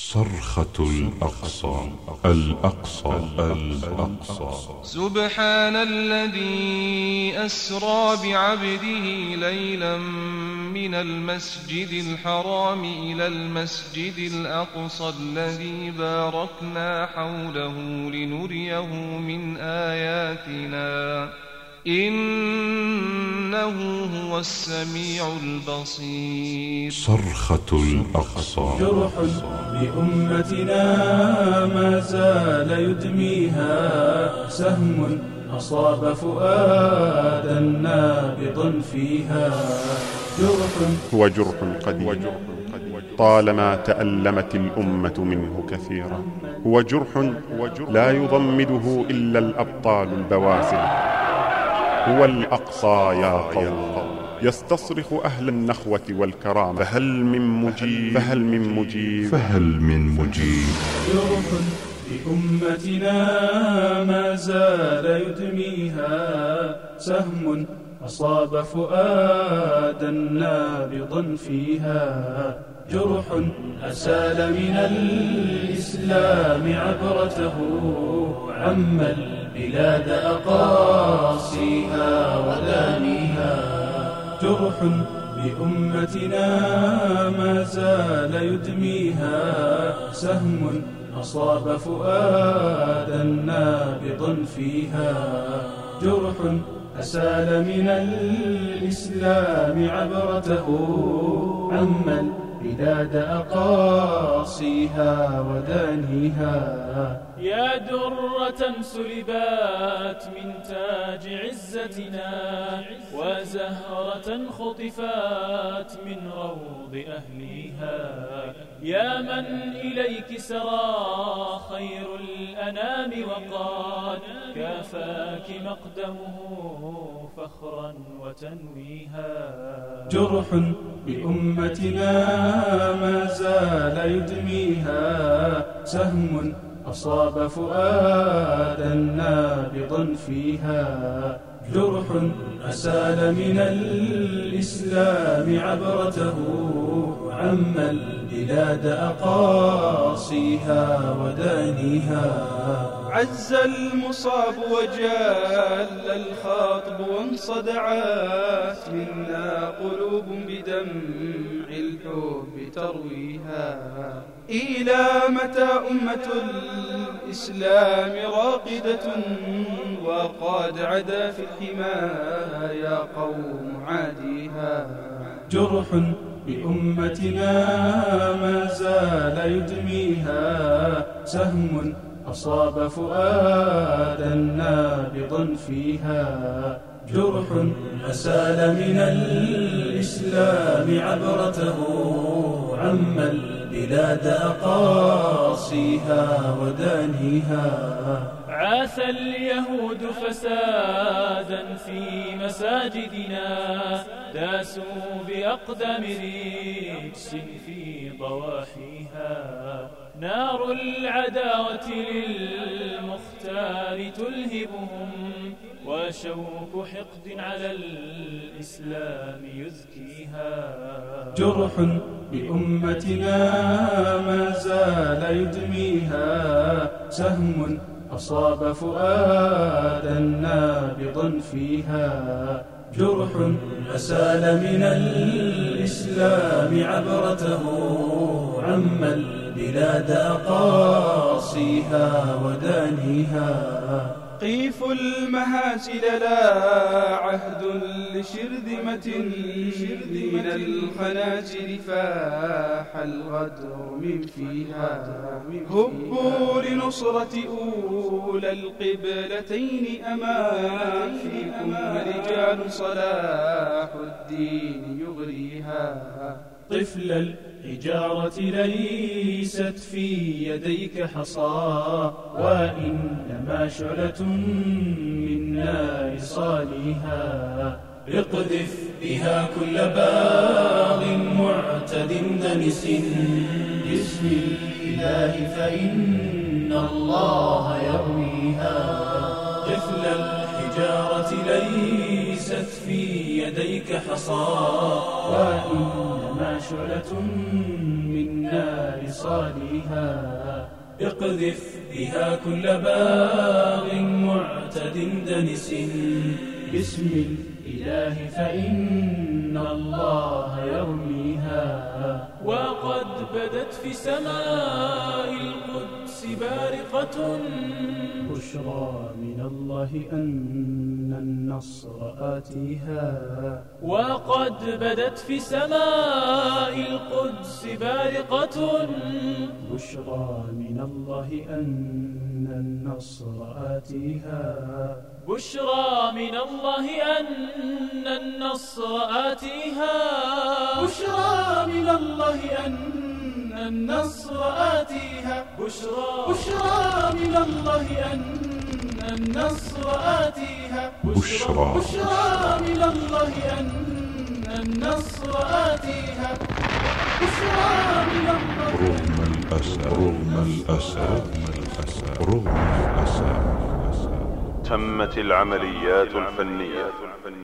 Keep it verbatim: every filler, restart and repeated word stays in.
صرخة الأقصى الأقصى الأقصى. سبحان الذي أسرى بعبده ليلا من المسجد الحرام إلى المسجد الأقصى الذي باركنا حوله لنريه من آياتنا إنه هو السميع البصير. صرخة الأقصى. جرح بأمتنا ما زال يدميها، سهم أصاب فؤادا نابضا فيها. جرح هو جرح قديم طالما تألمت الأمة منه كثيرا. هو جرح لا يضمده إلا الأبطال البواسل. هو الأقصى يا قوم يستصرخ أهل النخوة والكرامة، فهل من مجيب فهل من مجيب فهل من مجيب. جرح بأمتنا ما زال يدميها، سهم أصاب فؤادا نابضا فيها. جرح أسال من الإسلام عبرته، عم البلاد أقاصيها ودانيها. جرح بأمتنا ما زال يدميها، سهم أصاب فؤادا نابضا فيها. جرح أسال من الإسلام عبرته، عم البلاد أقاصيها ودانيها. يا درة سلبات من تاج عزتنا، وزهرة خطفات من روض أهليها. يا من إليك سرى خير الأنام وقال كافاك مقدمه فخرا وتنويها. جرح بأمتنا ما زال يدميها، سهم أصاب فؤادا نابضا فيها. جرح أسال من الإسلام عبرته، عم البلاد أقاصيها ودانيها. عز المصاب وجال الخاطب وانصدعت منا قلوب بدمع الحب ترويها. إلى متى أمة الإسلام راقدة وقد عدا في الحمايا قوم عاديها. جرح بأمتنا ما زال يدميها، سهم أصاب فؤادا نابضا فيها. جرح أسال من الإسلام عبرته، عم البلاد أقاصيها ودانيها. عاث اليهود فسادا في مساجدنا، داسوا بأقدام رجس في ضواحيها. نار العداوة للمختار تلهبهم، وشوك حقد على الإسلام يزكيها. جرح بأمتنا ما زال يدميها، سهم أصاب فؤادا نابضا فيها. جرح أسال من الإسلام عبرته، عم البلاد أقاصيها ودانيها. قيف المهازل لا عهد لشرذمة، من الخنازر فاح الغدر من فيها. هبوا لنصرة أولى القبلتين أمامكم، رجال صلاح الدين يغريها. طفل الحجارة ليست في يديك حصى، وإنما شعلة من نار صاليها. اقذف بها كل باغ معتد دنس، باسم الإله فإن الله يرويها. طفل الحجارة ليست في يديك حصى، وإنما شعلة من نار خصالها اقذف بها كل باغ معتد دنس باسم الإله فإن الله يرميها. وقد بدت في سماء القدس بارقة بشرى من الله أن النصر آتيها. وقد بدت في سماء القدس بارقة بشرى من الله أن النصر آتيها. بشرى من الله أن النصر آتيها. بشرى من الله أن النصر آتيها. بشرى بشرى من الله أن النصر آتيها. بشرى بشرى من الله أن النصر آتيها. بشرى من الله. رغم الأسى رغم الأسى رغم الأسى تمت العمليات الفنية.